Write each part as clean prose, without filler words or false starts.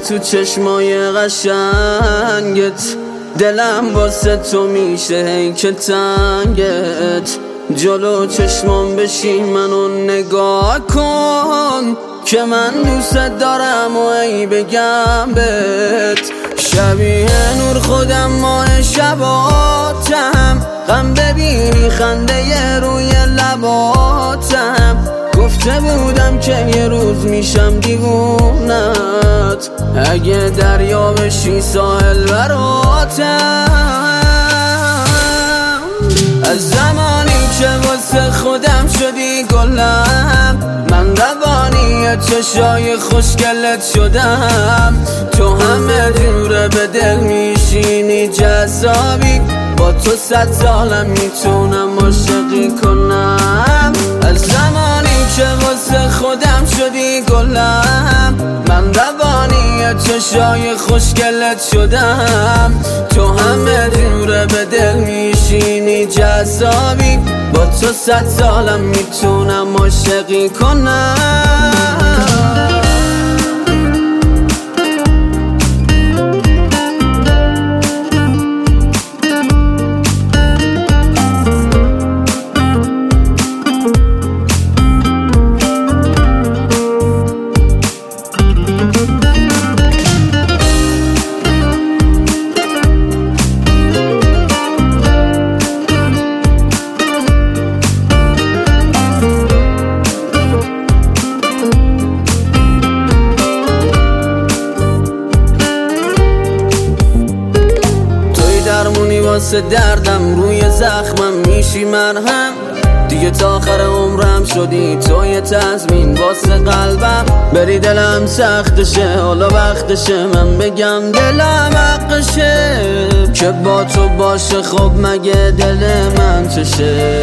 تو چشمای قشنگت، دلم واسه تو میشه هی که تنگت. جلو چشمام بشین منو نگاه کن که من دوست دارم و ای بگم بهت. شبیه نور خودم ماه شباتم، غم ببینی خنده روی لباتم. گفته بودم که یه روز میشم دیوونت، اگه دریا بشی ساحل براتم. از زمانی که واسه خودم شدی گلم، من روانی چشای خوشگلت شدم. تو همه جوره به دل میشینی جذابی، با تو 100 سالم میتونم عاشقی کنم. از زمانی که واسه خودم شدی گلم، من روانی چشای خوشگلت شدم. تو همه جوره به دل میشینی جذابی، با تو 100 سالم میتونم عاشقی کنم. واسه دردم روی زخمم میشی مرهم، دیگه تا آخر عمرم شدی تو یه تضمین واسه قلبم. بری دلم سختشه، حالا وقتشه من بگم دلم حقشه که با تو باشه. خب مگه دل من چشه؟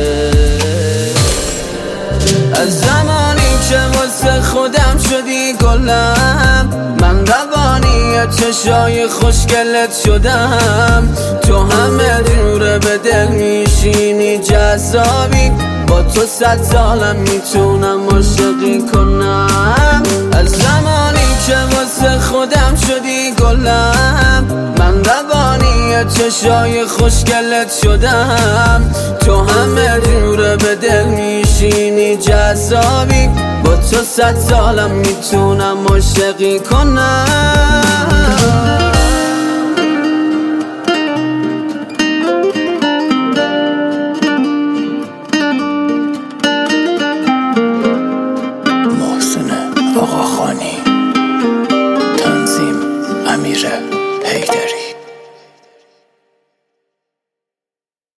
از زمانی که واسه خودم شدی گلم، من روانی چشای خوشگلت شدم. تو همه جوره به دل میشینی جذابی، با تو 100 سالم میتونم عاشقی کنم. از زمانی که واسه خودم شدی گلم، من روانی چشای خوشگلت شدم. تو همه جوره به دل میشینی جذابی، با تو 100 سالم میتونم عاشقی کنم. محسن آقاخانی، تنظیم امیر حیدری.